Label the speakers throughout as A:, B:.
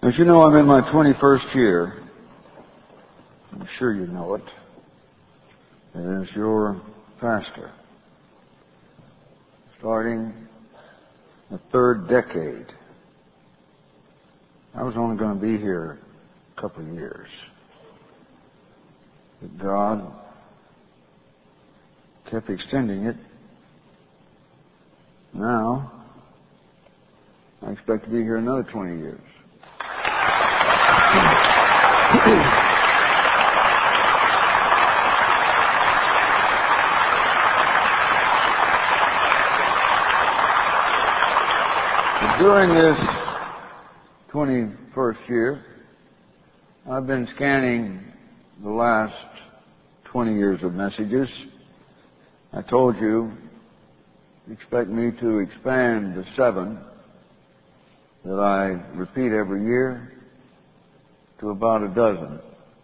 A: As you know, I'm in my 21st year. I'm sure you know it. As your pastor. Starting the third decade. I was only going to be here a couple of years. But God kept extending it. Now, I expect to be here another 20 years. During this 21st year, I've been scanning the last 20 years of messages. I told you, expect me to expand the 7 that I repeat every year to about a dozen.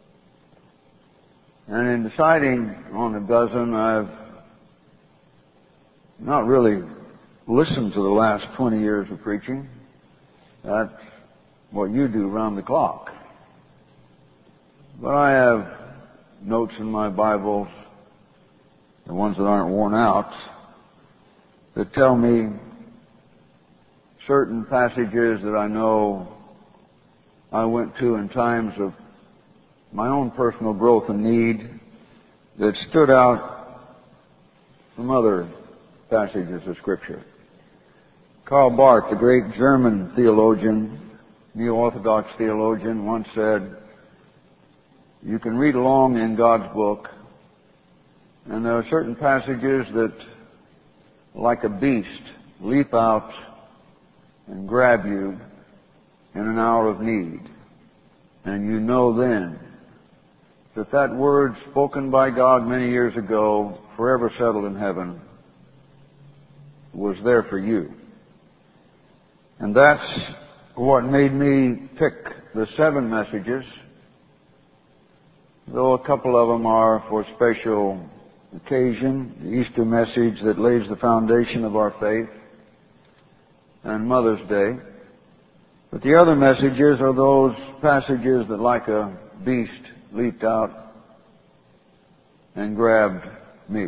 A: And in deciding on a dozen, I've not really listened to the last 20 years of preaching. That's what you do round the clock. But I have notes in my Bibles, the ones that aren't worn out, that tell me certain passages that I know I went to in times of my own personal growth and need that stood out from other passages of Scripture. Karl Barth, the great German theologian, neo-Orthodox theologian, once said, you can read along in God's book, and there are certain passages that, like a beast, leap out and grab you in an hour of need. And you know then that that word spoken by God many years ago, forever settled in heaven, was there for you. And that's what made me pick the 7 messages, though a couple of them are for special occasion, the Easter message that lays the foundation of our faith, and Mother's Day. But the other messages are those passages that, like a beast, leaped out and grabbed me.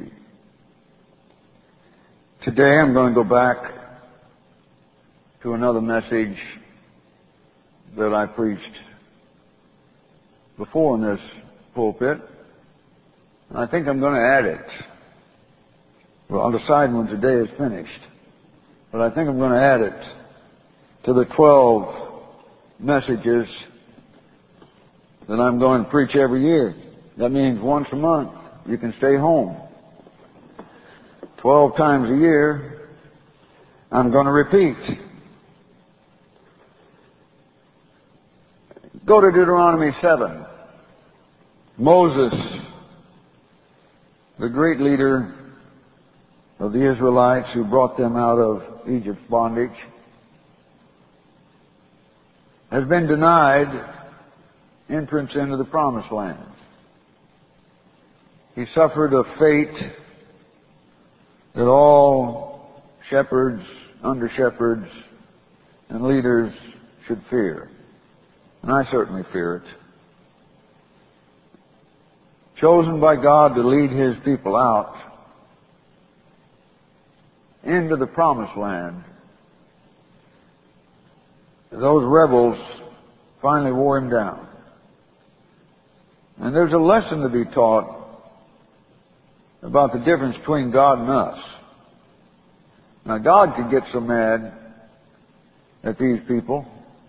A: Today I'm going to go back to another message that I preached before in this pulpit. And I think I'm going to add it. Well, I'll decide when today is finished. But I think I'm going to add it to the 12 messages that I'm going to preach every year. That means once a month you can stay home. 12 times a year I'm going to repeat. Go to Deuteronomy 7. Moses, the great leader of the Israelites who brought them out of Egypt's bondage, has been denied entrance into the Promised Land. He suffered a fate that all shepherds, under-shepherds, and leaders should fear. And I certainly fear it. Chosen by God to lead His people out into the Promised Land, those rebels finally wore Him down. And there's a lesson to be taught about the difference between God and us. Now, God could get so mad at these people.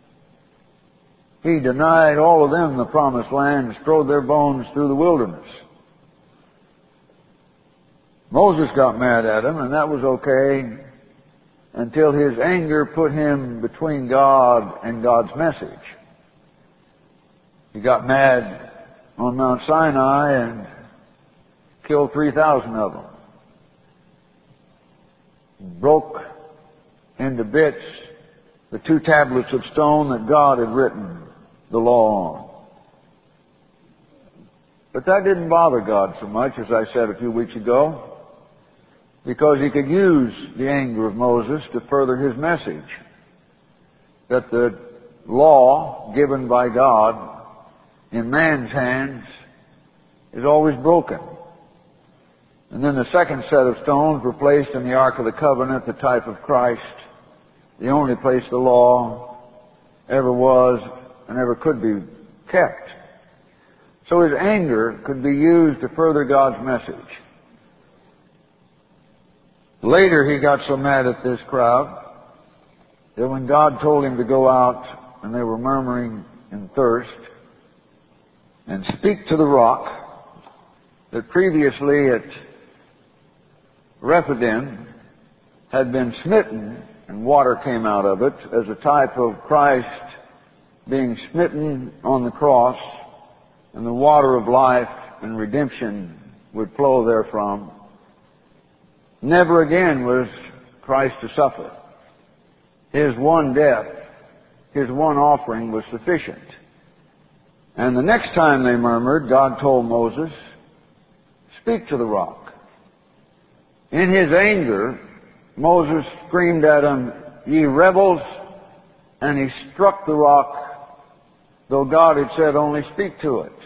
A: He denied all of them the Promised Land and strode their bones through the wilderness. Moses got mad at him, and that was okay until his anger put him between God and God's message. He got mad on Mount Sinai and killed 3,000 of them. Broke into bits the 2 tablets of stone that God had written the law on. But that didn't bother God so much, as I said a few weeks ago, because He could use the anger of Moses to further His message, that the law given by God in man's hands is always broken. And then the second set of stones were placed in the Ark of the Covenant, the type of Christ, the only place the law ever was and ever could be kept. So his anger could be used to further God's message. Later he got so mad at this crowd that when God told him to go out and they were murmuring in thirst and speak to the rock, that previously at Rephidim had been smitten and water came out of it as a type of Christ being smitten on the cross, and the water of life and redemption would flow therefrom. Never again was Christ to suffer. His one death, His one offering was sufficient. And the next time they murmured, God told Moses, speak to the rock. In his anger, Moses screamed at them, ye rebels, and he struck the rock, though God had said only speak to it.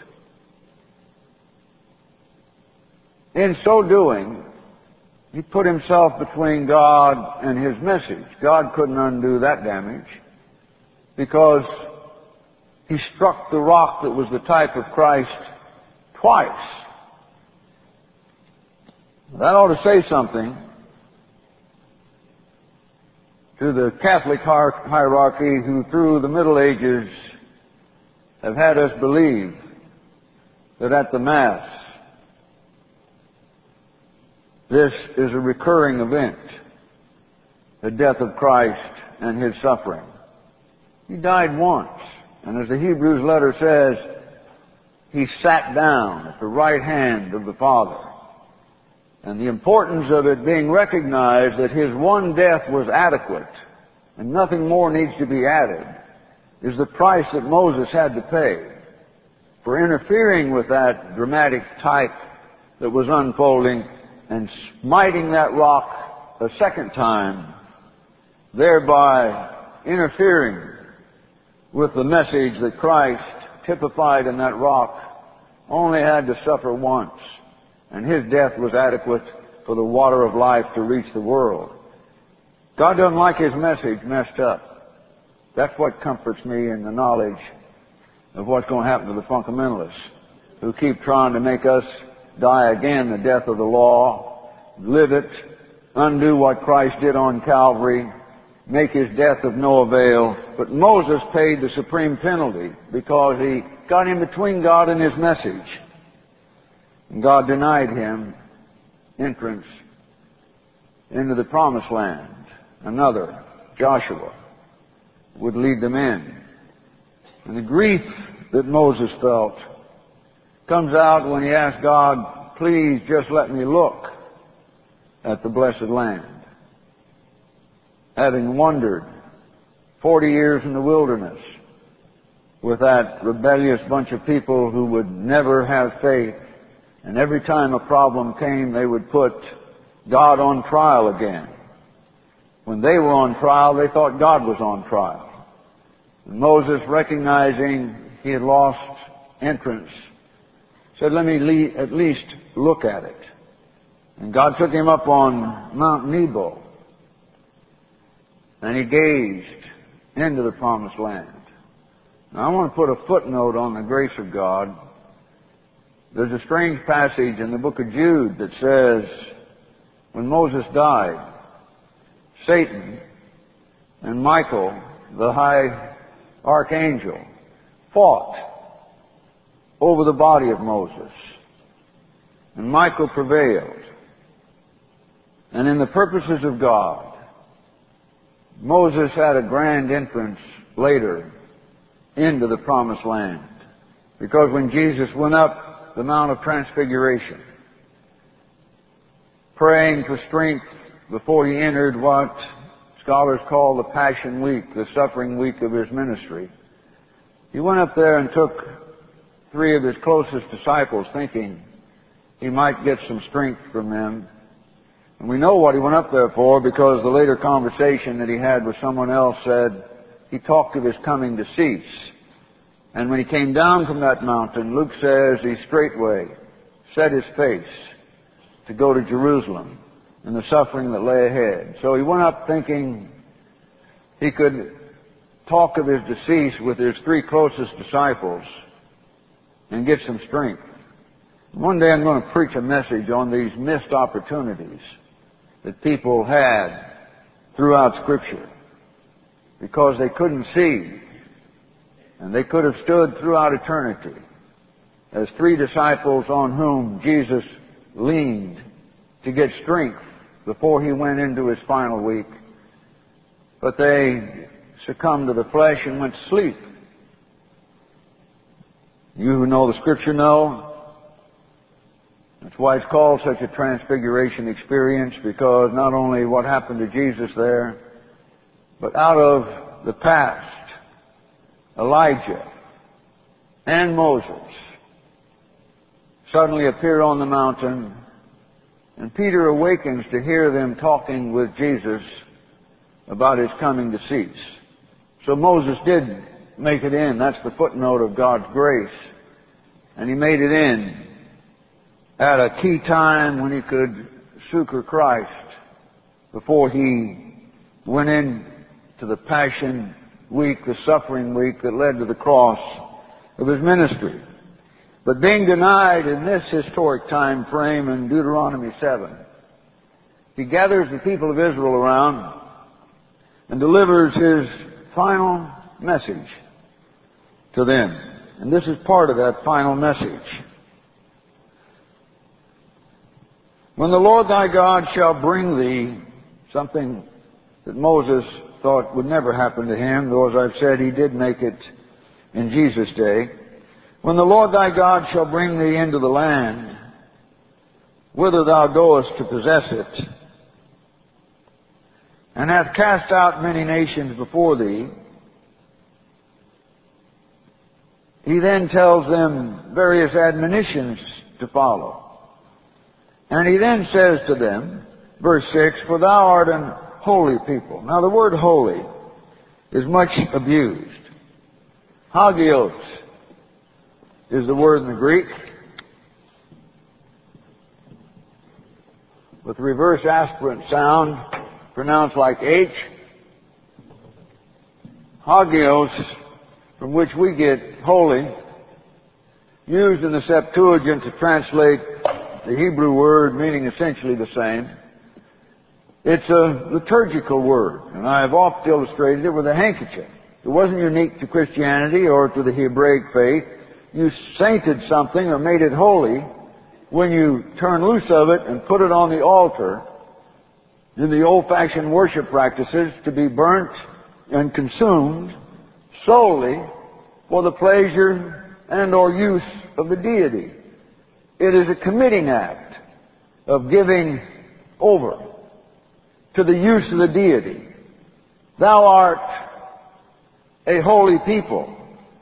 A: In so doing, he put himself between God and his message. God couldn't undo that damage because he struck the rock that was the type of Christ twice. That ought to say something to the Catholic hierarchy who through the Middle Ages have had us believe that at the Mass this is a recurring event, the death of Christ and His suffering. He died once, and as the Hebrews letter says, He sat down at the right hand of the Father. And the importance of it being recognized that His one death was adequate and nothing more needs to be added is the price that Moses had to pay for interfering with that dramatic type that was unfolding and smiting that rock a second time, thereby interfering with the message that Christ, typified in that rock, only had to suffer once. And His death was adequate for the water of life to reach the world. God doesn't like His message messed up. That's what comforts me in the knowledge of what's going to happen to the fundamentalists who keep trying to make us die again the death of the law, live it, undo what Christ did on Calvary, make His death of no avail. But Moses paid the supreme penalty because he got in between God and His message. And God denied him entrance into the promised land. Another, Joshua, would lead them in. And the grief that Moses felt comes out when he asked God, please just let me look at the blessed land. Having wandered 40 years in the wilderness with that rebellious bunch of people who would never have faith, and every time a problem came, they would put God on trial again. When they were on trial, they thought God was on trial. And Moses, recognizing he had lost entrance, said, let me at least look at it. And God took him up on Mount Nebo, and he gazed into the promised land. Now, I want to put a footnote on the grace of God. There's a strange passage in the book of Jude that says, when Moses died, Satan and Michael, the high archangel, fought over the body of Moses. And Michael prevailed. And in the purposes of God, Moses had a grand entrance later into the promised land. Because when Jesus went up the Mount of Transfiguration, praying for strength before he entered what scholars call the Passion Week, the suffering week of his ministry, he went up there and took 3 of his closest disciples, thinking he might get some strength from them. And we know what he went up there for, because the later conversation that he had with someone else said, he talked of his coming to cease. And when he came down from that mountain, Luke says he straightway set his face to go to Jerusalem and the suffering that lay ahead. So he went up thinking he could talk of his decease with his 3 closest disciples and get some strength. One day I'm going to preach a message on these missed opportunities that people had throughout Scripture because they couldn't see, and they could have stood throughout eternity as 3 disciples on whom Jesus leaned to get strength before he went into his final week. But they succumbed to the flesh and went to sleep. You who know the Scripture know that's why it's called such a transfiguration experience, because not only what happened to Jesus there, but out of the past, Elijah and Moses suddenly appear on the mountain, and Peter awakens to hear them talking with Jesus about his coming to cease. So Moses did make it in. That's the footnote of God's grace. And he made it in at a key time when he could succor Christ before he went in to the Passion Week, the suffering week that led to the cross of his ministry. But being denied in this historic time frame in Deuteronomy 7, he gathers the people of Israel around and delivers his final message to them. And this is part of that final message. When the Lord thy God shall bring thee, something that Moses thought would never happen to him, though as I've said, he did make it in Jesus' day. When the Lord thy God shall bring thee into the land, whither thou goest to possess it, and hath cast out many nations before thee, he then tells them various admonitions to follow. And he then says to them, verse 6, for thou art an holy people. Now the word holy is much abused. Hagios is the word in the Greek, with the reverse aspirant sound pronounced like H. Hagios, from which we get holy, used in the Septuagint to translate the Hebrew word meaning essentially the same. It's a liturgical word, and I have oft illustrated it with a handkerchief. It wasn't unique to Christianity or to the Hebraic faith. You sainted something or made it holy when you turn loose of it and put it on the altar in the old-fashioned worship practices to be burnt and consumed solely for the pleasure and or use of the deity. It is a committing act of giving over to the use of the deity. Thou art a holy people,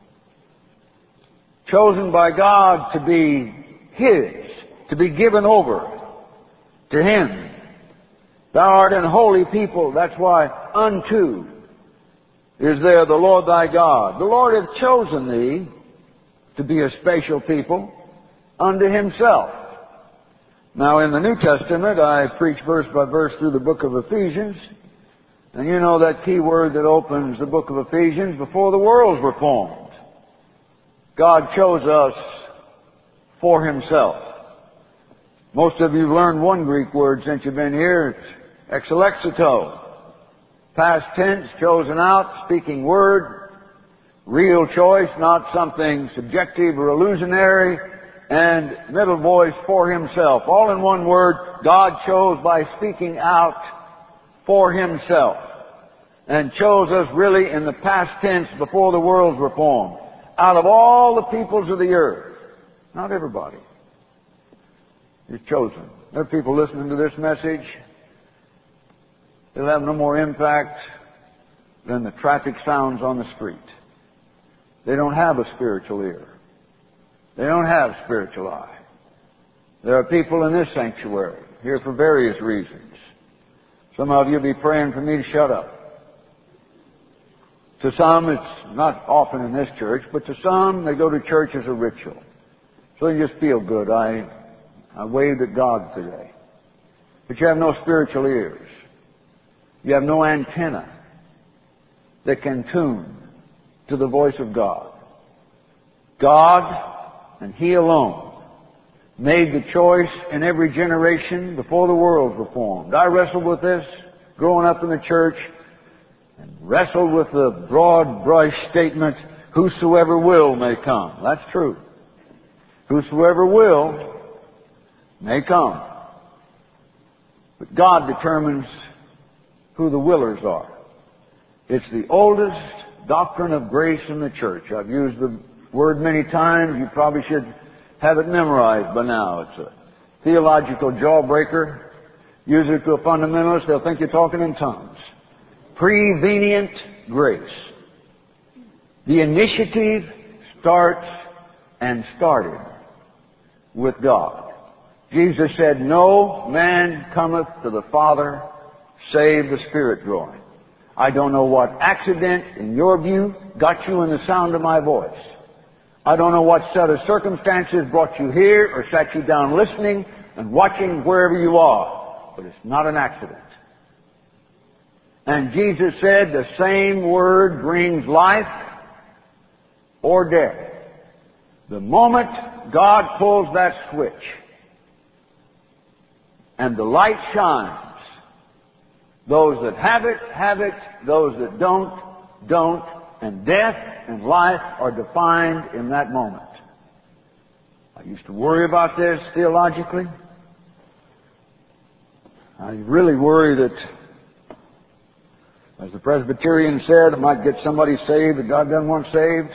A: chosen by God to be His, to be given over to Him. Thou art an holy people. That's why unto is there the Lord thy God. The Lord hath chosen thee to be a special people unto Himself. Now in the New Testament, I preach verse by verse through the book of Ephesians. And you know that key word that opens the book of Ephesians, before the worlds were formed. God chose us for Himself. Most of you have learned one Greek word since you've been here. It's exalexito. Past tense, chosen out, speaking word. Real choice, not something subjective or illusionary. And middle voice, for Himself. All in one word, God chose by speaking out for Himself. And chose us really in the past tense before the worlds were formed. Out of all the peoples of the earth. Not everybody is chosen. There are people listening to this message. They'll have no more impact than the traffic sounds on the street. They don't have a spiritual ear. They don't have spiritual eye. There are people in this sanctuary here for various reasons. Some of you will be praying for me to shut up. To some, it's not often in this church, but to some, they go to church as a ritual. So they just feel good. I waved at God today. But you have no spiritual ears. You have no antenna that can tune to the voice of God. God, and He alone, made the choice in every generation before the worlds were formed. I wrestled with this growing up in the church, and wrestled with the broad brush statement, whosoever will may come. That's true. Whosoever will may come. But God determines who the willers are. It's the oldest doctrine of grace in the church. I've used the word many times. You probably should have it memorized by now. It's a theological jawbreaker. Use it to a fundamentalist, they'll think you're talking in tongues. Prevenient grace. The initiative starts and started with God. Jesus said, no man cometh to the Father save the Spirit drawing. I don't know what accident, in your view, got you in the sound of my voice. I don't know what set of circumstances brought you here or sat you down listening and watching wherever you are. But it's not an accident. And Jesus said the same word brings life or death. The moment God pulls that switch and the light shines, those that have it, those that don't, and death and life are defined in that moment. I used to worry about this theologically. I really worry that, as the Presbyterian said, I might get somebody saved that God doesn't want saved.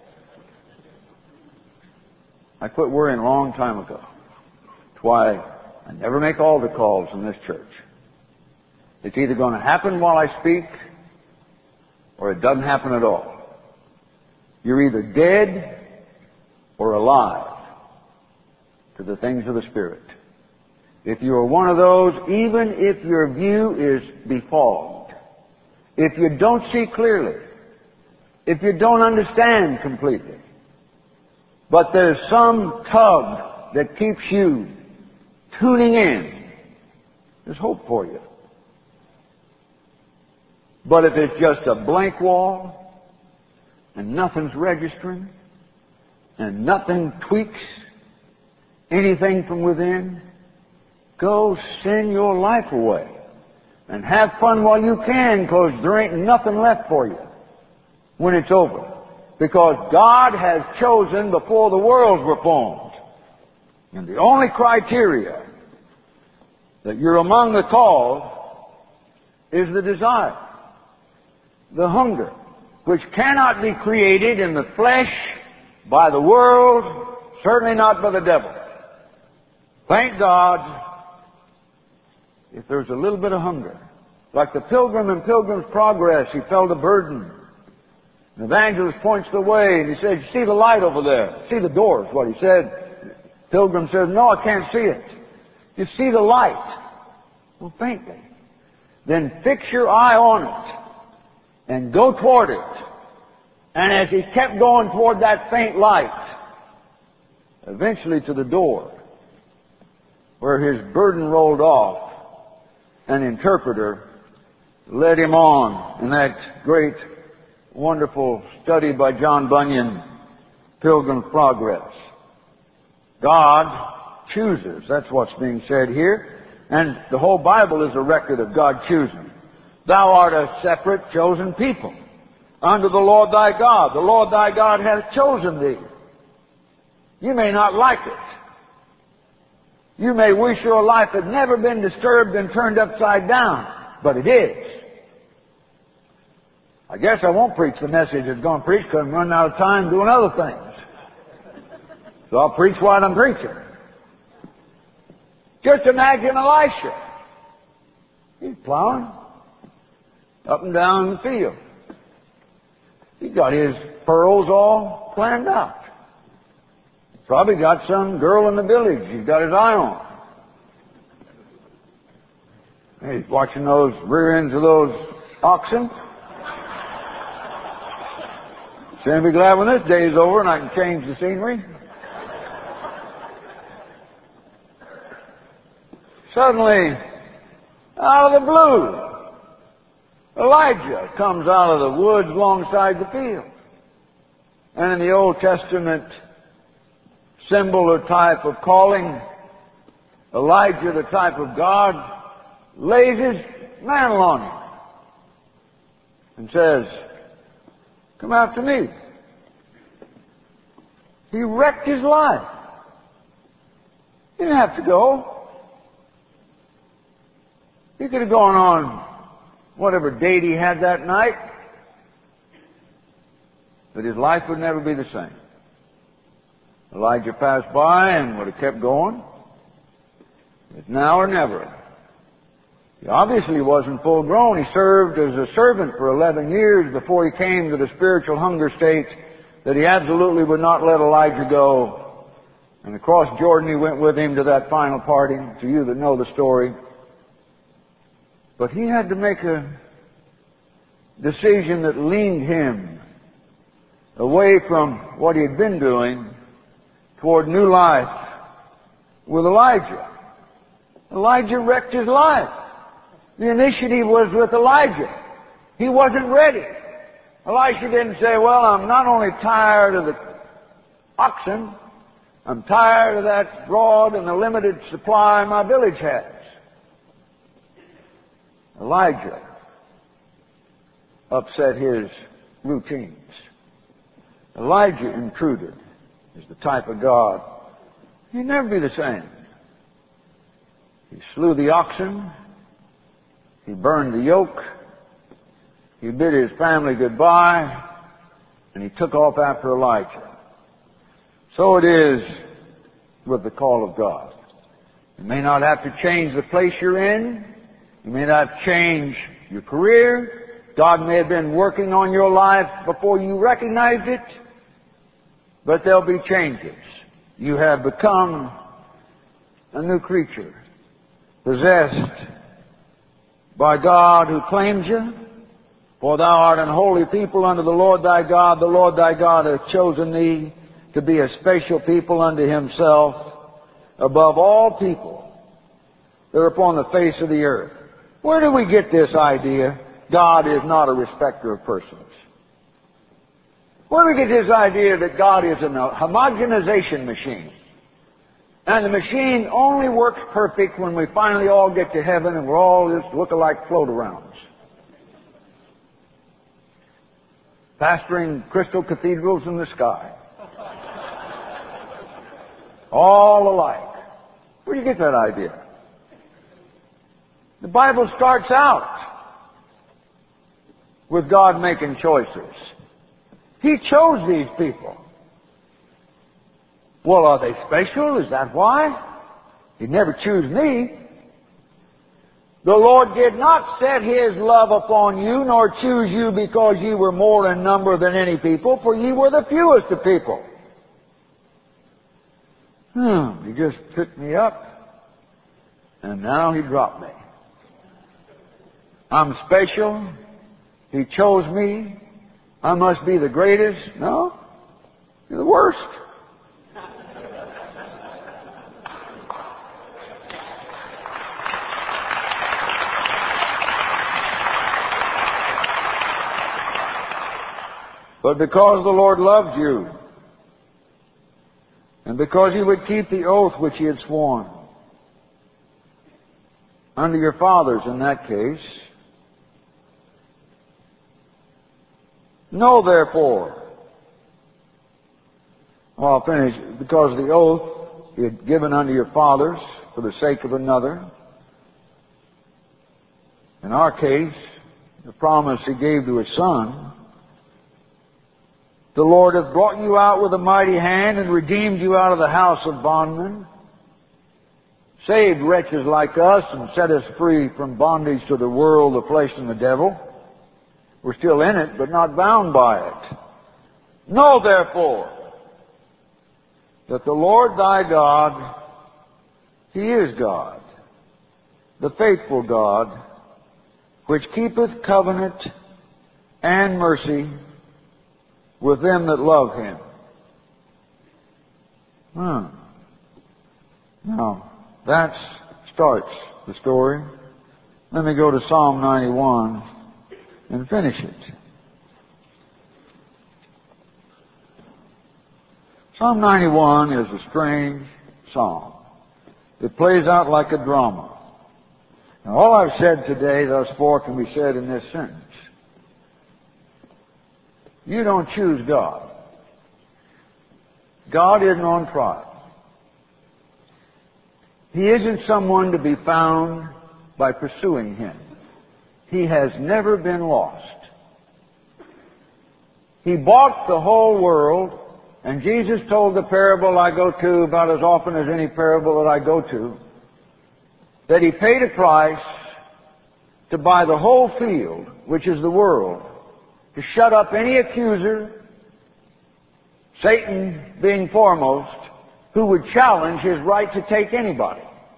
A: I quit worrying a long time ago. That's why I never make altar calls in this church. It's either going to happen while I speak, or it doesn't happen at all. You're either dead or alive to the things of the Spirit. If you are one of those, even if your view is befogged, if you don't see clearly, if you don't understand completely, but there's some tug that keeps you tuning in, there's hope for you. But if it's just a blank wall, and nothing's registering, and nothing tweaks anything from within, go sin your life away. And have fun while you can, because there ain't nothing left for you when it's over. Because God has chosen before the worlds were formed. And the only criteria that you're among the called is the desire, the hunger, which cannot be created in the flesh by the world, certainly not by the devil. Thank God if there's a little bit of hunger. Like the pilgrim in Pilgrim's Progress, he felt a burden. The evangelist points the way and he said, "You see the light over there? See the door," is what he said. Pilgrim says, "No, I can't see it." "You see the light?" "Well, faintly." "Then fix your eye on it and go toward it." And as he kept going toward that faint light, eventually to the door, where his burden rolled off, an interpreter led him on in that great, wonderful study by John Bunyan, Pilgrim's Progress. God chooses. That's what's being said here. And the whole Bible is a record of God choosing. Thou art a separate, chosen people unto the Lord thy God. The Lord thy God hath chosen thee. You may not like it. You may wish your life had never been disturbed and turned upside down, but it is. I guess I won't preach the message that's going to preach because I'm running out of time doing other things. So I'll preach what I'm preaching. Just imagine Elisha. He's plowing up and down the field. He's got his furrows all planned out. Probably got some girl in the village he's got his eye on. He's watching those rear ends of those oxen. I'll be glad when this day is over and I can change the scenery. Suddenly, out of the blue, Elijah comes out of the woods alongside the field. And in the Old Testament symbol or type of calling, Elijah, the type of God, lays his mantle on him and says, "Come after me." He wrecked his life. He didn't have to go. He could have gone on whatever date he had that night, but his life would never be the same. Elijah passed by and would have kept going. It's now or never. He obviously wasn't full grown. He served as a servant for 11 years before he came to the spiritual hunger state that he absolutely would not let Elijah go. And across Jordan he went with him to that final parting, to you that know the story. But he had to make a decision that leaned him away from what he had been doing toward new life with Elijah. Elijah wrecked his life. The initiative was with Elijah. He wasn't ready. Elisha didn't say, "Well, I'm not only tired of the oxen, I'm tired of that broad and the limited supply my village has." Elijah upset his routines. Elijah intruded as the type of God. He'd never be the same. He slew the oxen. He burned the yoke. He bid his family goodbye. And he took off after Elijah. So it is with the call of God. You may not have to change the place you're in. You may not change your career. God may have been working on your life before you recognized it. But there'll be changes. You have become a new creature, possessed by God who claims you. For thou art an holy people unto the Lord thy God. The Lord thy God hath chosen thee to be a special people unto himself above all people that are upon the face of the earth. Where do we get this idea? God is not a respecter of persons. Where do we get this idea that God is a homogenization machine? And the machine only works perfect when we finally all get to heaven and we're all just look-alike float-arounds. Pastoring crystal cathedrals in the sky. All alike. Where do you get that idea? The Bible starts out with God making choices. He chose these people. Well, are they special? Is that why? He'd never choose me. The Lord did not set His love upon you, nor choose you because ye were more in number than any people, for ye were the fewest of people. He just picked me up, and now He dropped me. I'm special. He chose me. I must be the greatest. No, you're the worst. But because the Lord loved you, and because He would keep the oath which He had sworn unto your fathers in that case, know therefore, well, I'll finish, because of the oath He had given unto your fathers for the sake of another. In our case, the promise He gave to His Son. The Lord hath brought you out with a mighty hand and redeemed you out of the house of bondmen, saved wretches like us and set us free from bondage to the world, the flesh, and the devil. We're still in it, but not bound by it. Know therefore that the Lord thy God, He is God, the faithful God, which keepeth covenant and mercy with them that love Him. Now, that starts the story. Let me go to Psalm 91 and finish it. Psalm 91 is a strange psalm. It plays out like a drama. Now, all I've said today thus far can be said in this sentence. You don't choose God. God isn't on trial. He isn't someone to be found by pursuing Him. He has never been lost. He bought the whole world, and Jesus told the parable I go to about as often as any parable that I go to, that He paid a price to buy the whole field, which is the world, to shut up any accuser, Satan being foremost, who would challenge His right to take anybody.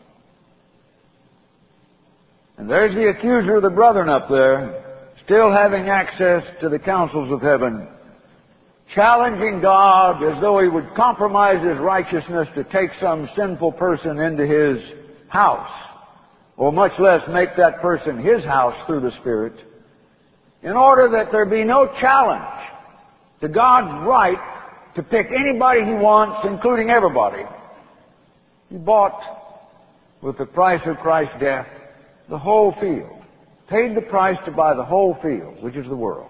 A: And there's the accuser of the brethren up there, still having access to the councils of heaven, challenging God as though He would compromise His righteousness to take some sinful person into His house, or much less make that person His house through the Spirit, in order that there be no challenge to God's right to pick anybody He wants, including everybody. He bought, with the price of Christ's death, the whole field. Paid the price to buy the whole field, which is the world,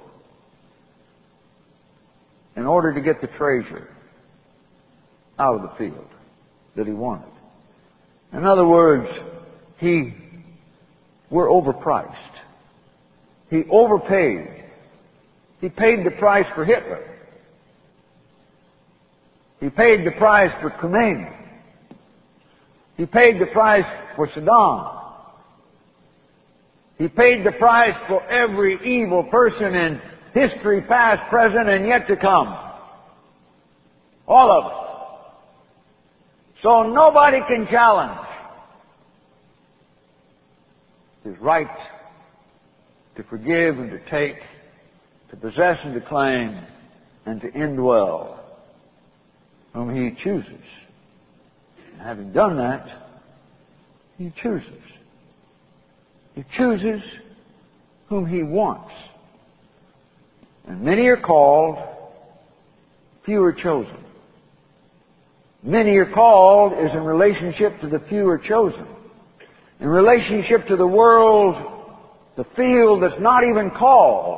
A: in order to get the treasure out of the field that He wanted. In other words, we're overpriced. He overpaid. He paid the price for Hitler. He paid the price for Khomeini. He paid the price for Saddam. He paid the price for every evil person in history, past, present, and yet to come. All of it. So nobody can challenge His right to forgive and to take, to possess and to claim, and to indwell whom He chooses. And having done that, He chooses. He chooses whom He wants. And many are called, few are chosen. Many are called is in relationship to the few are chosen. In relationship to the world, the field that's not even called.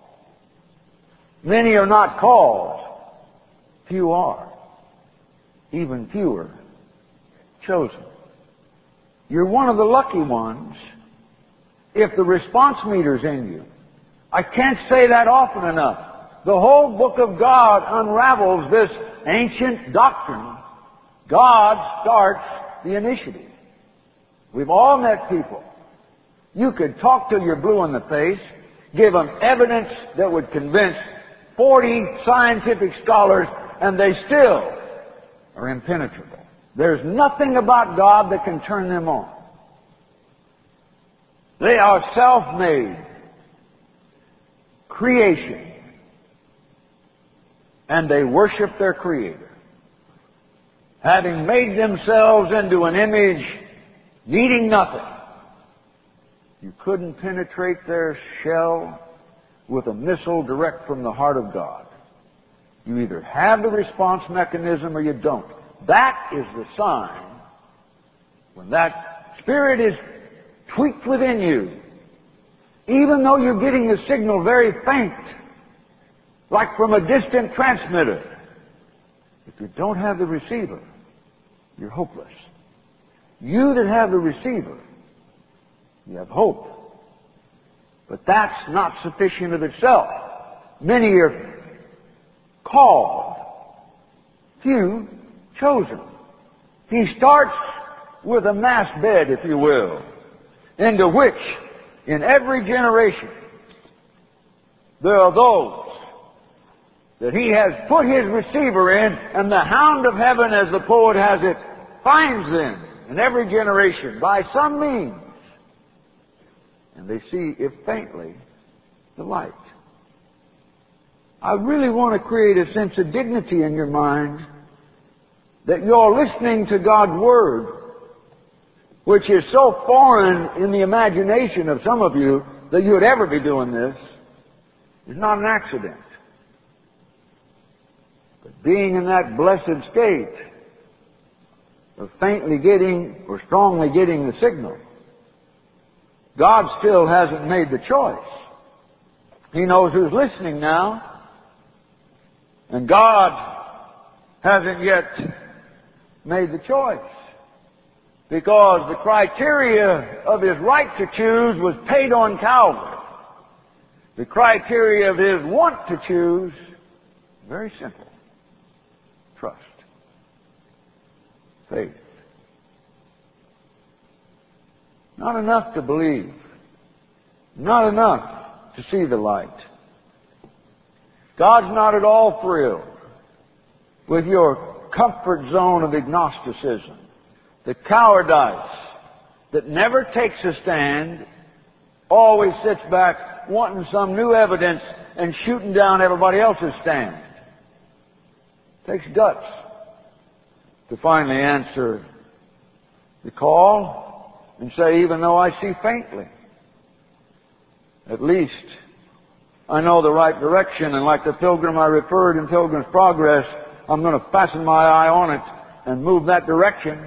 A: Many are not called, few are. Even fewer chosen. You're one of the lucky ones if the response meter's in you. I can't say that often enough. The whole book of God unravels this ancient doctrine. God starts the initiative. We've all met people. You could talk till you're blue in the face, give them evidence that would convince 40 scientific scholars, and they still are impenetrable. There's nothing about God that can turn them on. They are self-made creation, and they worship their Creator. Having made themselves into an image, needing nothing. You couldn't penetrate their shell with a missile direct from the heart of God. You either have the response mechanism or you don't. That is the sign when that spirit is tweaked within you, even though you're getting the signal very faint, like from a distant transmitter. If you don't have the receiver, you're hopeless. You that have the receiver, you have hope. But that's not sufficient of itself. Many are called, few chosen. He starts with a mass bed, if you will, into which, in every generation, there are those that He has put His receiver in, and the hound of heaven, as the poet has it, finds them in every generation by some means. And they see, if faintly, the light. I really want to create a sense of dignity in your mind that you're listening to God's Word, which is so foreign in the imagination of some of you that you would ever be doing this, is not an accident. But being in that blessed state of faintly getting or strongly getting the signal, God still hasn't made the choice. He knows who's listening now. And God hasn't yet made the choice. Because the criteria of His right to choose was paid on Calvary. The criteria of His want to choose, very simple. Trust. Faith. Not enough to believe. Not enough to see the light. God's not at all thrilled with your comfort zone of agnosticism, the cowardice that never takes a stand, always sits back wanting some new evidence and shooting down everybody else's stand. It takes guts to finally answer the call and say, even though I see faintly, at least I know the right direction, and like the pilgrim I referred in Pilgrim's Progress, I'm going to fasten my eye on it and move that direction.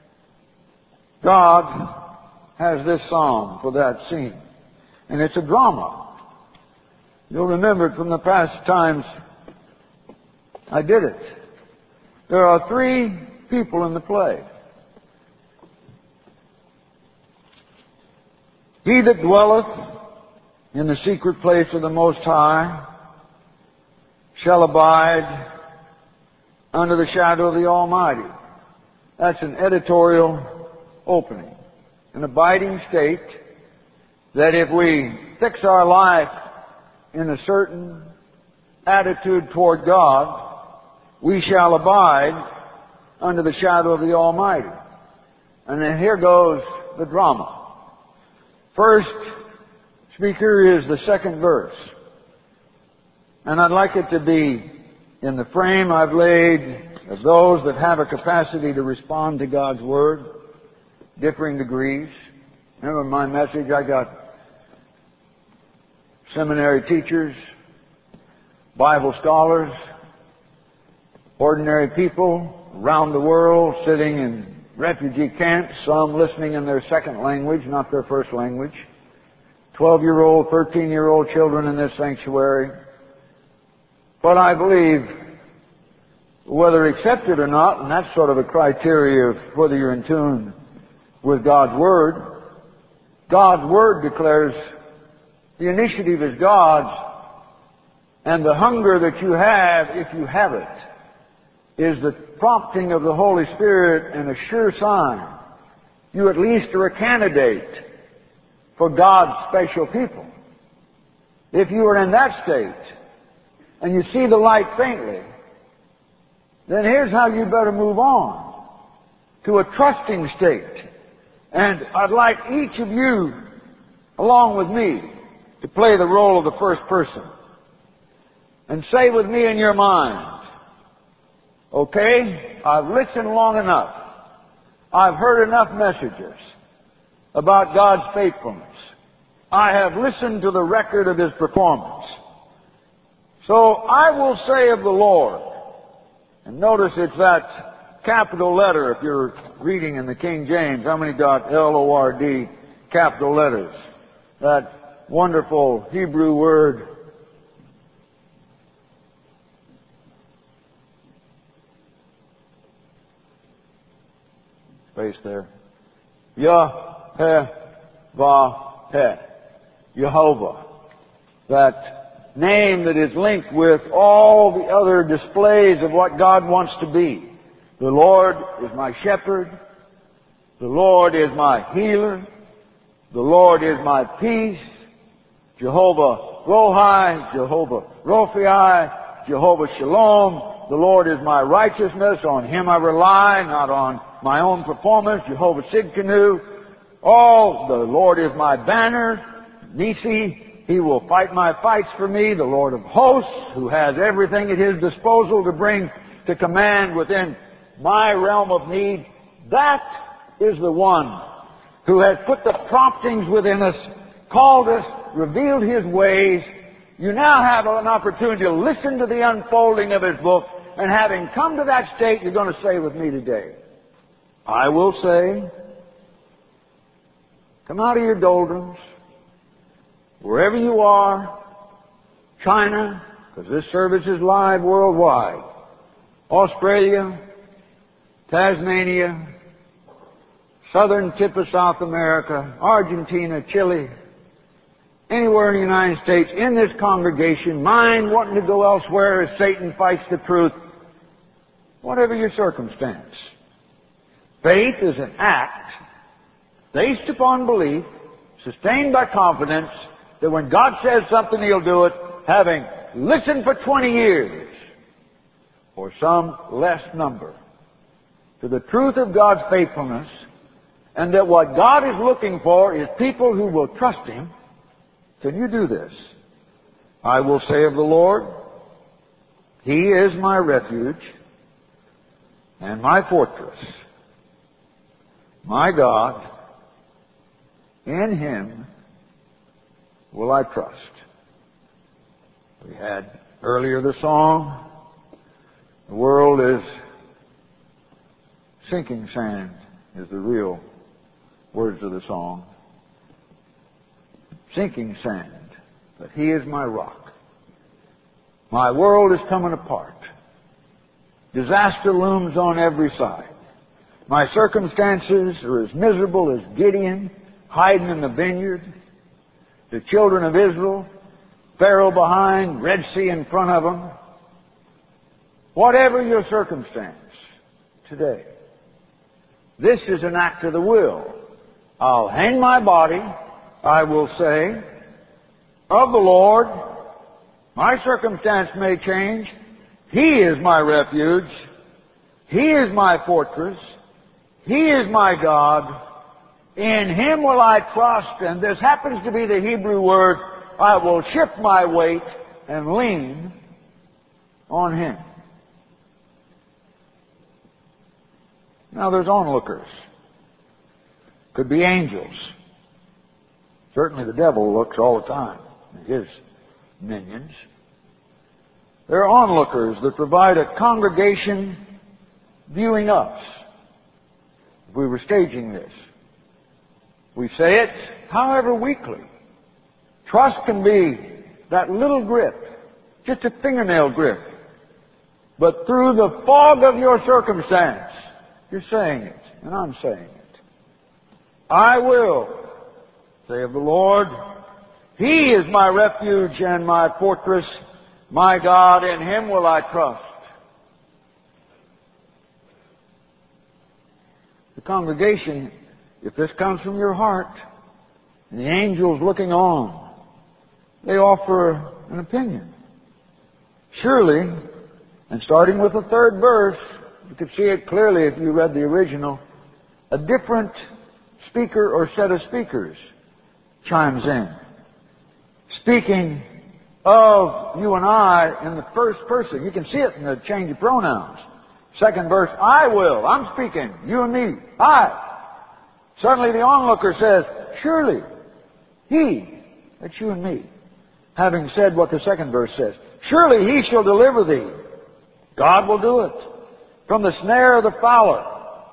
A: God has this psalm for that scene. And it's a drama. You'll remember it from the past times I did it. There are three people in the play. He that dwelleth in the secret place of the Most High shall abide under the shadow of the Almighty. That's an editorial opening. An abiding state that if we fix our life in a certain attitude toward God, we shall abide under the shadow of the Almighty. And then here goes the drama. First speaker is the second verse. And I'd like it to be in the frame I've laid of those that have a capacity to respond to God's Word, differing degrees. Remember my message, I got seminary teachers, Bible scholars, ordinary people around the world sitting in refugee camps, some listening in their second language, not their first language. 12-year-old, 13-year-old children in this sanctuary. But I believe, whether accepted or not, and that's sort of a criteria of whether you're in tune with God's Word, God's Word declares the initiative is God's, and the hunger that you have, if you have it, is the prompting of the Holy Spirit and a sure sign. You at least are a candidate for God's special people. If you are in that state and you see the light faintly, then here's how you better move on to a trusting state. And I'd like each of you, along with me, to play the role of the first person and say with me in your mind, okay, I've listened long enough. I've heard enough messages about God's faithfulness. I have listened to the record of His performance. So I will say of the Lord, and notice it's that capital letter if you're reading in the King James. How many got L-O-R-D, capital letters? That wonderful Hebrew word. Space there. Yah-heh-vah-heh. Jehovah. That name that is linked with all the other displays of what God wants to be. The Lord is my shepherd. The Lord is my healer. The Lord is my peace. Jehovah Rohi, Jehovah Rophi, Jehovah Shalom. The Lord is my righteousness. On Him I rely, not on my own performance. Jehovah Sidkenu. Oh, the Lord is my banner. Nisi, He will fight my fights for me, the Lord of hosts, who has everything at His disposal to bring to command within my realm of need. That is the one who has put the promptings within us, called us, revealed His ways. You now have an opportunity to listen to the unfolding of His book, and having come to that state, you're going to say with me today, I will say, come out of your doldrums, wherever you are, China, because this service is live worldwide, Australia, Tasmania, southern tip of South America, Argentina, Chile, anywhere in the United States, in this congregation, mind wanting to go elsewhere as Satan fights the truth, whatever your circumstance. Faith is an act based upon belief, sustained by confidence, that when God says something, He'll do it, having listened for 20 years, or some less number, to the truth of God's faithfulness, and that what God is looking for is people who will trust Him. Can you do this? I will say of the Lord, He is my refuge and my fortress, my God, in Him will I trust. We had earlier the song, the world is sinking sand, is the real words of the song. Sinking sand, but He is my rock. My world is coming apart. Disaster looms on every side. My circumstances are as miserable as Gideon hiding in the vineyard. The children of Israel, Pharaoh behind, Red Sea in front of them. Whatever your circumstance today, this is an act of the will. I'll hang my body, I will say, of the Lord. My circumstance may change. He is my refuge. He is my fortress. He is my God. In Him will I trust. And this happens to be the Hebrew word, I will shift my weight and lean on Him. Now there's onlookers. Could be angels. Certainly the devil looks all the time, his minions. There are onlookers that provide a congregation viewing us. If we were staging this, we say it, however weakly. Trust can be that little grip, just a fingernail grip. But through the fog of your circumstance, you're saying it, and I'm saying it. I will say of the Lord, He is my refuge and my fortress, my God, in Him will I trust. The congregation, if this comes from your heart, and the angels looking on, they offer an opinion. Surely, and starting with the third verse, you could see it clearly if you read the original, a different speaker or set of speakers chimes in, speaking of you and I in the first person. You can see it in the change of pronouns. Second verse, I will. I'm speaking. You and me. I. Suddenly the onlooker says, surely He, that's you and me, having said what the second verse says, surely He shall deliver thee. God will do it. From the snare of the fowler.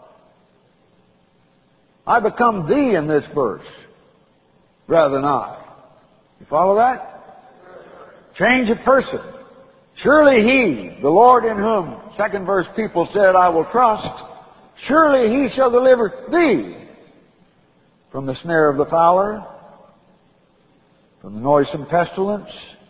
A: I become thee in this verse rather than I. You follow that? Change of person. Surely He, the Lord in whom, second verse, people said, I will trust, surely He shall deliver thee from the snare of the fowler, from the noisome pestilence.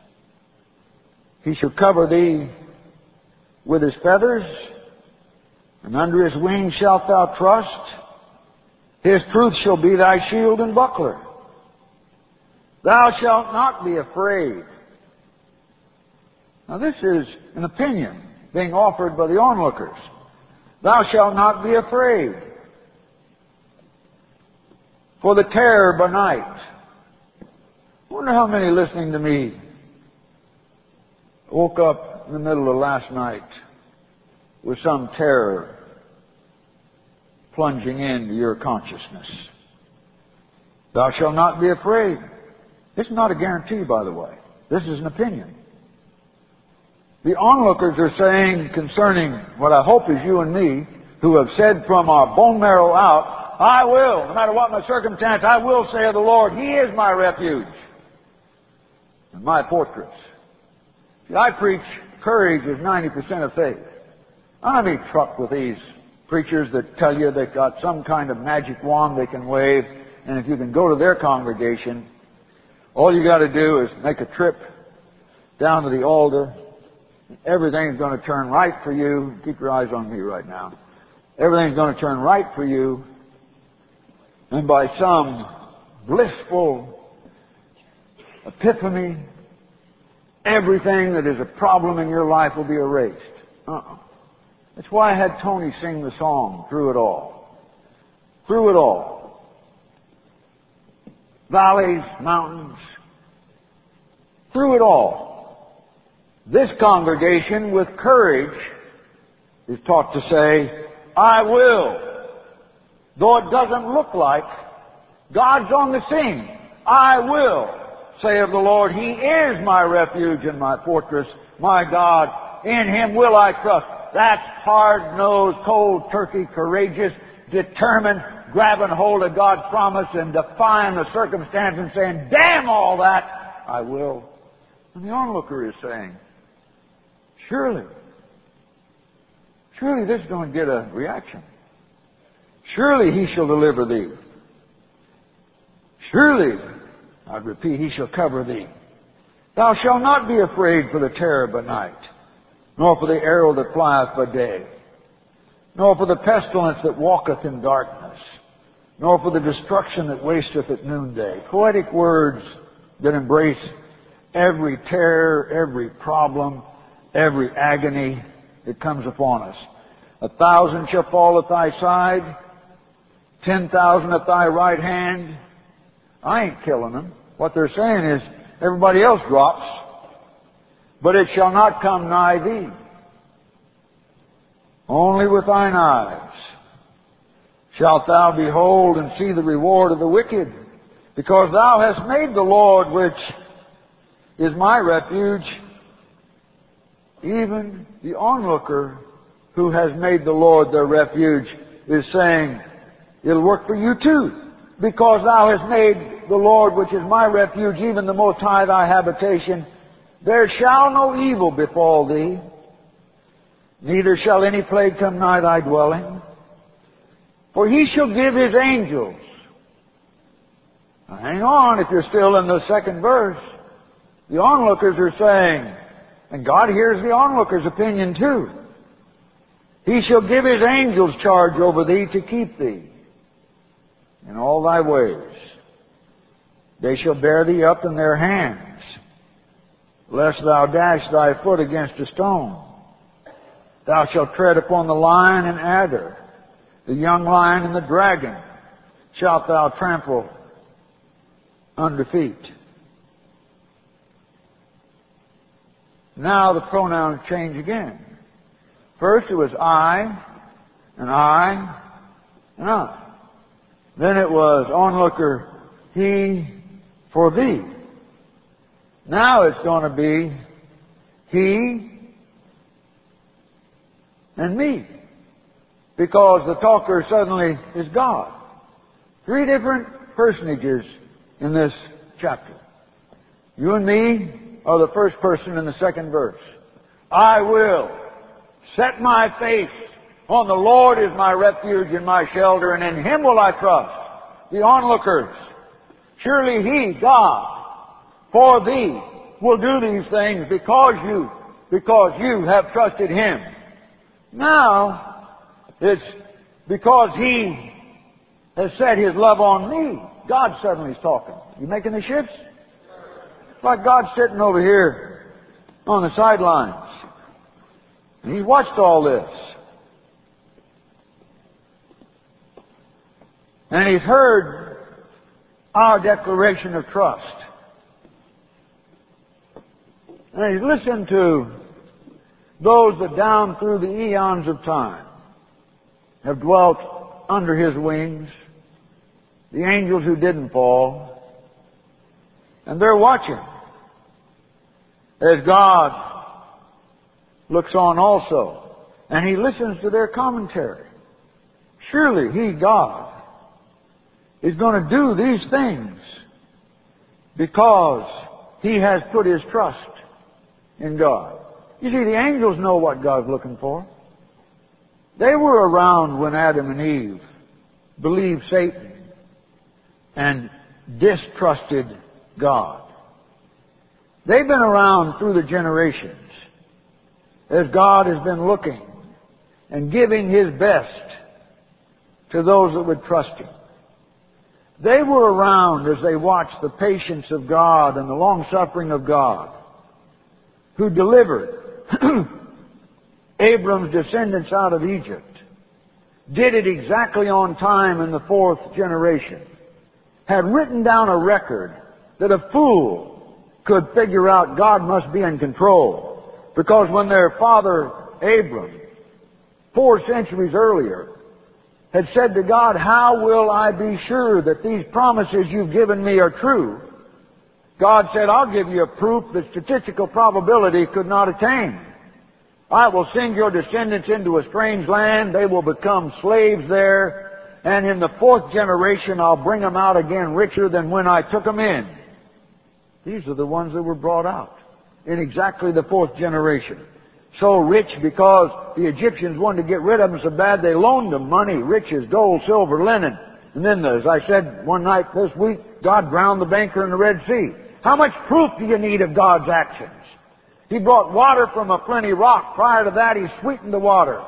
A: He shall cover thee with His feathers, and under His wings shalt thou trust. His truth shall be thy shield and buckler. Thou shalt not be afraid. Now this is an opinion being offered by the onlookers. Thou shalt not be afraid for the terror by night, I wonder how many listening to me woke up in the middle of last night with some terror plunging into your consciousness. Thou shalt not be afraid. This is not a guarantee, by the way. This is an opinion. The onlookers are saying concerning what I hope is you and me, who have said from our bone marrow out, I will, no matter what my circumstance, I will say of the Lord, He is my refuge and my fortress. See, I preach courage is 90% of faith. I don't have any truck with these preachers that tell you they've got some kind of magic wand they can wave, and if you can go to their congregation, all you got to do is make a trip down to the altar. Everything's going to turn right for you. Keep your eyes on me right now. Everything's going to turn right for you. And by some blissful epiphany, everything that is a problem in your life will be erased. That's why I had Tony sing the song, Through It All. Through it all. Valleys, mountains. Through it all. This congregation with courage is taught to say, I will. Though it doesn't look like, God's on the scene. I will say of the Lord, He is my refuge and my fortress, my God. In Him will I trust. That's hard-nosed, cold-turkey, courageous, determined, grabbing hold of God's promise and defying the circumstance and saying, damn all that, I will. And the onlooker is saying, surely this is going to get a reaction. Surely He shall deliver thee. Surely, I repeat, He shall cover thee. Thou shalt not be afraid for the terror by night, nor for the arrow that flieth by day, nor for the pestilence that walketh in darkness, nor for the destruction that wasteth at noonday. Poetic words that embrace every terror, every problem, every agony that comes upon us. 1,000 shall fall at thy side, 10,000 at thy right hand. I ain't killing them. What they're saying is, everybody else drops, but it shall not come nigh thee. Only with thine eyes shalt thou behold and see the reward of the wicked, because thou hast made the Lord, which is my refuge, even the onlooker who has made the Lord their refuge is saying, it'll work for you too, because thou hast made the Lord, which is my refuge, even the Most High thy habitation. There shall no evil befall thee, neither shall any plague come nigh thy dwelling. For He shall give His angels. Now hang on if you're still in the second verse. The onlookers are saying, and God hears the onlooker's opinion too, He shall give His angels charge over thee to keep thee in all thy ways. They shall bear thee up in their hands, lest thou dash thy foot against a stone. Thou shalt tread upon the lion and adder, the young lion and the dragon shalt thou trample under feet. Now the pronouns change again. First it was I, and I, and I. Then it was onlooker, he, for thee. Now it's going to be he and me. Because the talker suddenly is God. 3 different personages in this chapter. You and me are the first person in the second verse. I will set my face on the Lord is my refuge and my shelter, and in Him will I trust. The onlookers, surely He, God, for thee will do these things because you have trusted Him. Now, it's because He has set His love on me. God suddenly is talking. You making the shifts? It's like God's sitting over here on the sidelines. And He's watched all this. And He's heard our declaration of trust. And he's listened to those that down through the eons of time have dwelt under His wings, the angels who didn't fall, and they're watching as God looks on also, and He listens to their commentary. Surely He, God, is going to do these things because He has put His trust in God. You see, the angels know what God's looking for. They were around when Adam and Eve believed Satan and distrusted God. They've been around through the generations as God has been looking and giving His best to those that would trust Him. They were around as they watched the patience of God and the long-suffering of God, who delivered Abram's descendants out of Egypt, did it exactly on time in the fourth generation, had written down a record that a fool could figure out God must be in control. Because when their father Abram, 4 centuries earlier, had said to God, "How will I be sure that these promises you've given me are true?" God said, "I'll give you a proof that statistical probability could not attain. I will send your descendants into a strange land. They will become slaves there. And in the 4th generation, I'll bring them out again richer than when I took them in." These are the ones that were brought out in exactly the 4th generation. So rich because the Egyptians wanted to get rid of them so bad they loaned them money, riches, gold, silver, linen. And then, as I said one night this week, God drowned the banker in the Red Sea. How much proof do you need of God's actions? He brought water from a flinty rock. Prior to that, He sweetened the water.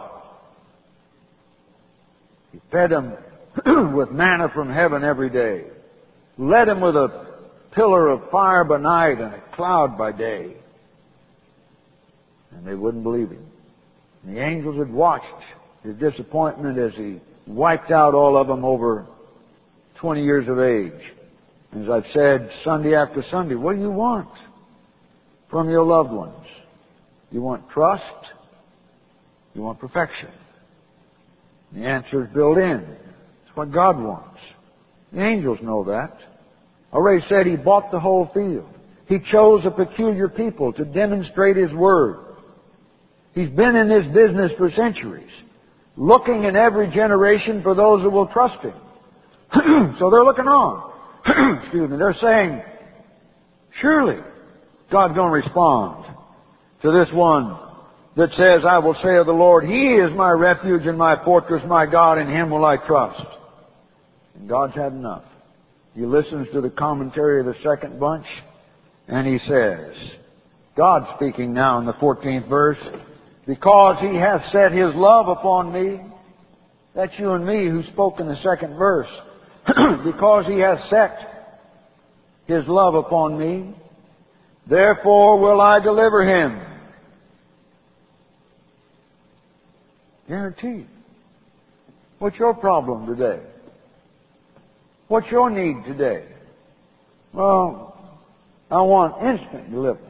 A: He fed them with manna from heaven every day. Led them with a pillar of fire by night and a cloud by day. And they wouldn't believe Him. And the angels had watched His disappointment as He wiped out all of them over 20 years of age. As I've said Sunday after Sunday, what do you want from your loved ones? You want trust? You want perfection? The answer is built in. It's what God wants. The angels know that. I already said He bought the whole field. He chose a peculiar people to demonstrate His Word. He's been in this business for centuries, looking in every generation for those that will trust Him. So they're looking on. Excuse me. They're saying, surely God's going to respond to this one that says, "I will say of the Lord, He is my refuge and my fortress, my God, in Him will I trust." And God's had enough. He listens to the commentary of the second bunch, and He says, God speaking now in the 14th verse, "Because He hath set His love upon me." That's you and me who spoke in the second verse. "Because He hath set His love upon me, therefore will I deliver Him." Guaranteed. What's your problem today? What's your need today? Well, I want instant deliverance.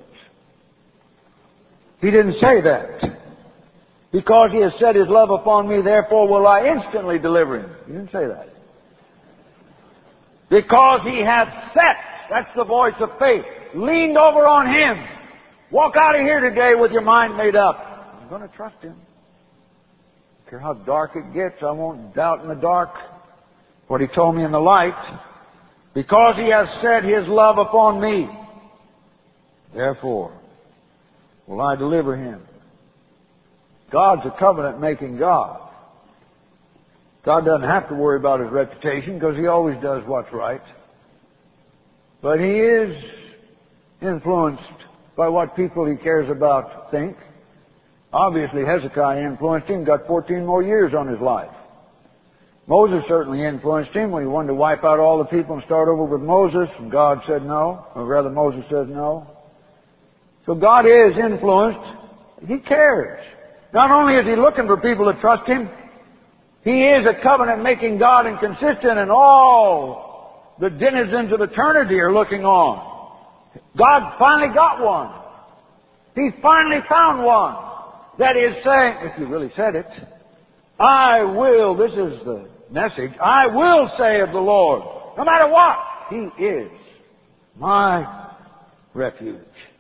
A: He didn't say that. "Because He has set His love upon me, therefore will I instantly deliver him." He didn't say that. "Because He hath set," that's the voice of faith, "leaned over on Him." Walk out of here today with your mind made up. I'm going to trust Him. I don't care how dark it gets, I won't doubt in the dark what He told me in the light. "Because He hath set His love upon me, therefore will I deliver him." God's a covenant-making God. God doesn't have to worry about His reputation because He always does what's right. But He is influenced by what people He cares about think. Obviously, Hezekiah influenced him, got 14 more years on his life. Moses certainly influenced him when he wanted to wipe out all the people and start over with Moses, and God said no, or rather Moses says no. So God is influenced. He cares. Not only is He looking for people to trust Him, He is a covenant-making God and consistent, and all the denizens of eternity are looking on. God finally got one. He finally found one that is saying, if you really said it, I will, this is the message, I will say of the Lord, no matter what, He is my refuge.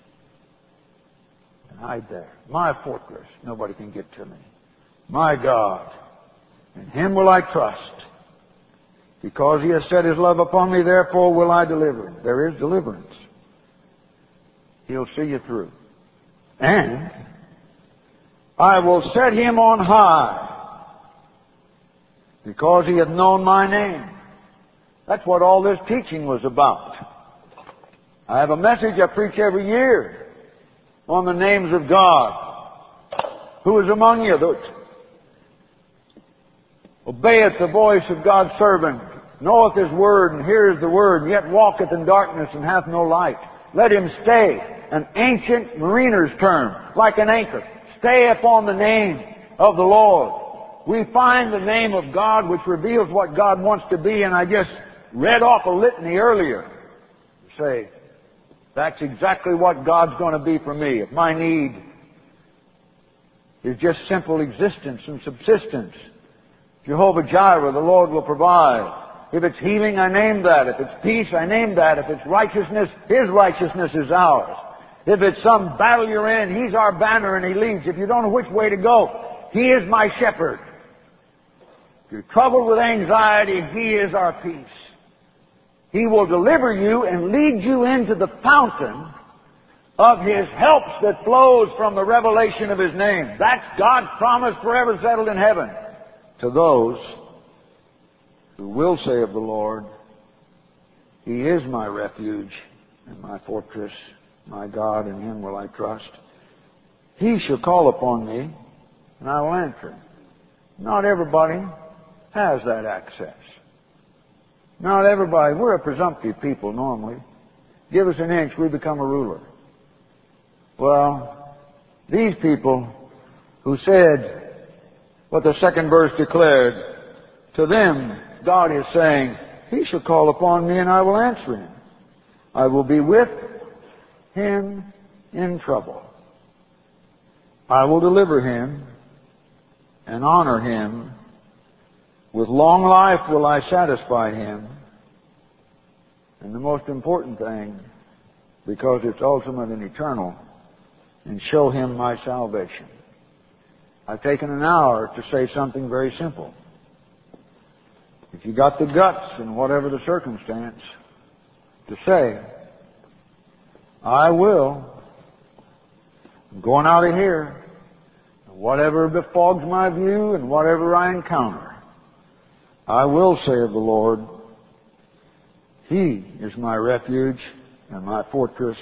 A: And hide there. My fortress. Nobody can get to me. My God. In Him will I trust. Because He has set His love upon me, therefore will I deliver Him. There is deliverance. He'll see you through. And I will set Him on high, because He hath known my name. That's what all this teaching was about. I have a message I preach every year on the names of God. Who is among you that obeyeth the voice of God's servant, knoweth His word, and heareth the word, and yet walketh in darkness and hath no light? Let him stay. An ancient mariner's term, like an anchor. Stay upon the name of the Lord. We find the name of God which reveals what God wants to be, and I just read off a litany earlier. Say, that's exactly what God's going to be for me. If my need is just simple existence and subsistence, Jehovah Jireh, the Lord will provide. If it's healing, I name that. If it's peace, I name that. If it's righteousness, His righteousness is ours. If it's some battle you're in, He's our banner and He leads. If you don't know which way to go, He is my shepherd. If you're troubled with anxiety, He is our peace. He will deliver you and lead you into the fountain of His helps that flows from the revelation of His name. That's God's promise forever settled in heaven to those who will say of the Lord, He is my refuge and my fortress, my God, in Him will I trust. He shall call upon me, and I will answer Him. Not everybody has that access. Not everybody. We're a presumptive people normally. Give us an inch, we become a ruler. Well, these people who said what the second verse declared, to them God is saying, He shall call upon me and I will answer him. I will be with him in trouble. I will deliver him and honor him. With long life will I satisfy him. And the most important thing, because it's ultimate and eternal, and show him my salvation. I've taken an hour to say something very simple. If you got the guts in whatever the circumstance to say, I will, I'm going out of here, whatever befogs my view and whatever I encounter, I will say of the Lord, He is my refuge and my fortress,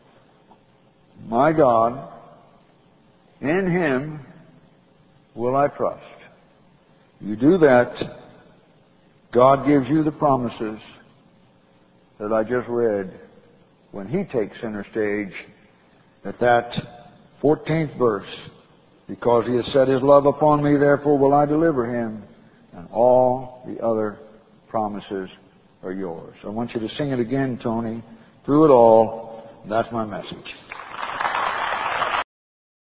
A: my God. In Him will I trust. You do that, God gives you the promises that I just read when He takes center stage at that 14th verse. Because He has set His love upon me, therefore will I deliver Him, and all the other promises are yours. I want you to sing it again, Tony, through it all. That's my message.